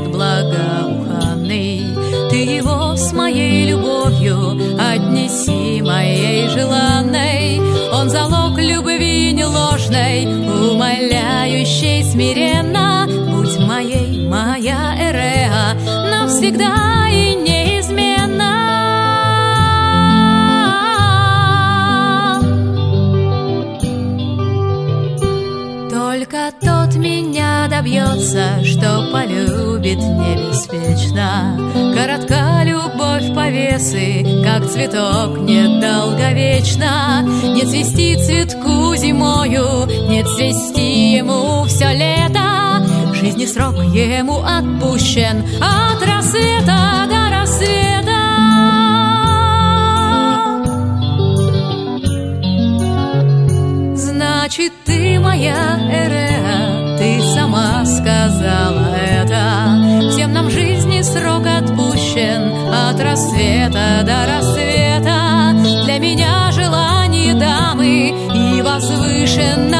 благоуханный. Ты его с моей любовью отнеси моей желанной. Он залог любви неложной, умоляющей смиренно. Будь моей, моя Эреа, навсегда и неизменно. Только тот меня добьется, что полюбит не беспечно. Коротка любовь повесы, как цветок недолговечно. Не цвести цветку зимою, не цвести ему все лето. Жизни срок ему отпущен от рассвета до рассвета. Значит, ты моя Эреа, ты сама сказала это. Всем нам жизни срок отпущен от рассвета до рассвета. Для меня желание дамы и возвышенно